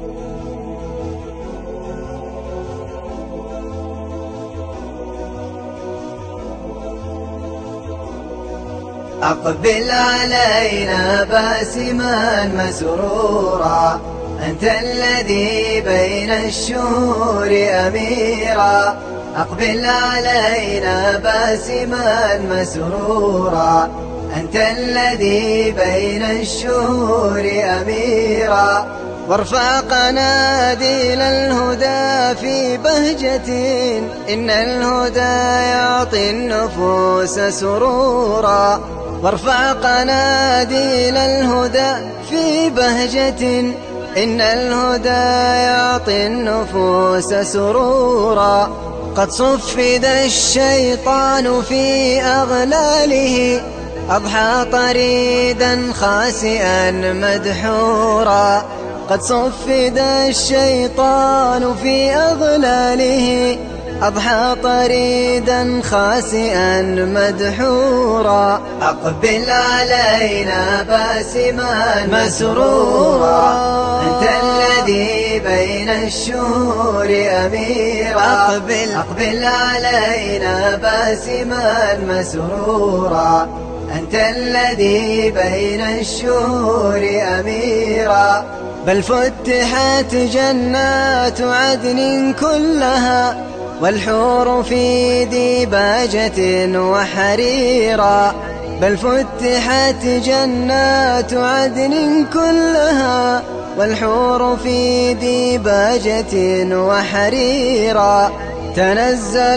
أقبل علينا باسما مسرورا، أنت الذي بين الشهور أميرا. أقبل علينا باسما مسرورا، أنت الذي بين الشهور أميرا. وارفع قناديل الهدى في بهجة، إن الهدى يعطي النفوس سرورا. وارفع قناديل الهدى في بهجة، إن الهدى يعطي النفوس سرورا. قد صفد الشيطان في أغلاله، أضحى طريدا خاسئا مدحورا. قد صفد الشيطان في أغلاله، أضحى طريدا خاسئا مدحورا. أقبل علينا باسما مسرورا، أنت الذي بين الشهور أميرا. أقبل علينا باسما مسرورا، أنت الذي بين الشهور أميرا. بل فتحت جنات عدن كلها، والحور في ديباجة وحريرا. بل فتحت جنات عدن كلها، والحور في ديباجة وحريرا. تنزل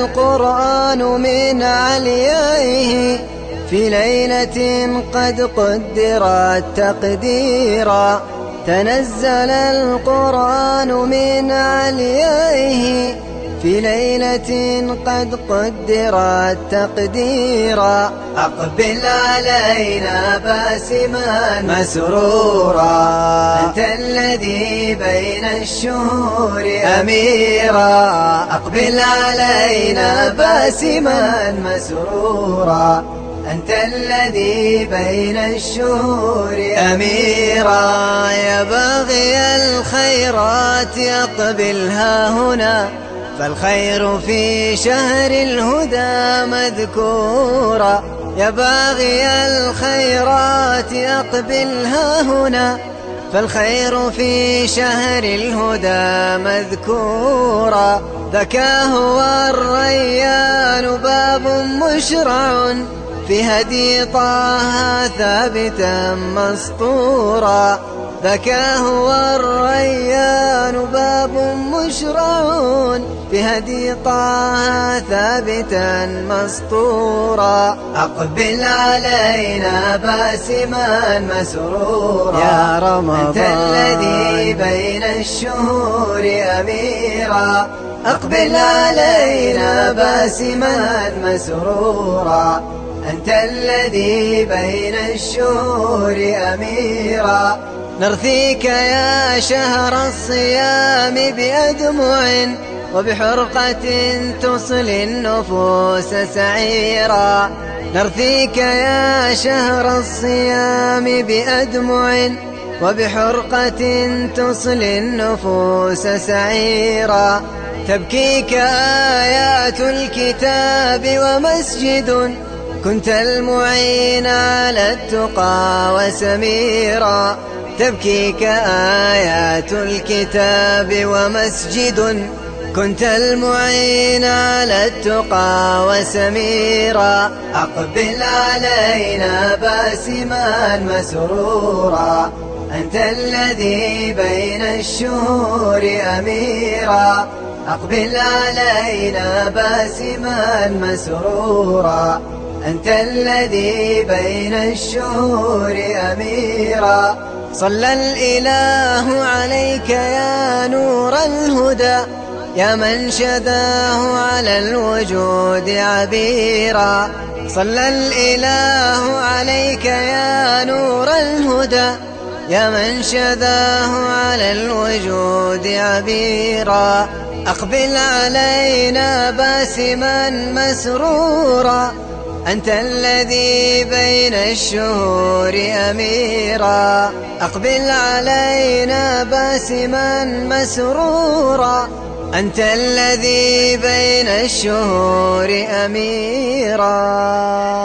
القرآن من عليائه في ليلة قد قدرت تقديرا. تنزل القرآن من عليائه في ليلة قد قدرت تقديرا. أقبل علينا باسما مسرورا، أنت الذي بين الشهور أميرا. أقبل علينا باسما مسرورا، أنت الذي بين الشهور أميرا. يا باغي الخيرات أقبلها هنا، فالخير في شهر الهدى مذكورا. يا باغي الخيرات أقبلها هنا، فالخير في شهر الهدى مذكورا. ذكا هو الريان باب مشرع، في هدي طه ثابتا مسطورا. ذكا هو الريان باب مشرع، في هدي طه ثابتا مسطورا. أقبل علينا باسما مسرورا، يا رمضان أنت الذي بين الشهور أميرا. أقبل علينا باسما مسرورا، أنت الذي بين الشهور أميرا. نرثيك يا شهر الصيام بأدمع، وبحرقة تصلي النفوس سعيرا. نرثيك يا شهر الصيام بأدمع، وبحرقة تصلي النفوس سعيرا. تبكيك آيات الكتاب ومسجد، كنت المعين على التقى وسميرا. تبكيك آيات الكتاب ومسجد، كنت المعين على التقى وسميرا. أقبل علينا باسما مسرورا، أنت الذي بين الشهور أميرا. أقبل علينا باسما مسرورا، أنت الذي بين الشهور أميرا. صلى الإله عليك يا نور الهدى، يا من شداه على الوجود عبيرا. صلى الإله عليك يا نور الهدى، يا من شداه على الوجود عبيرا. أقبل علينا باسما مسرورا، أنت الذي بين الشهور أميرا. أقبل علينا باسما مسرورا، أنت الذي بين الشهور أميرا.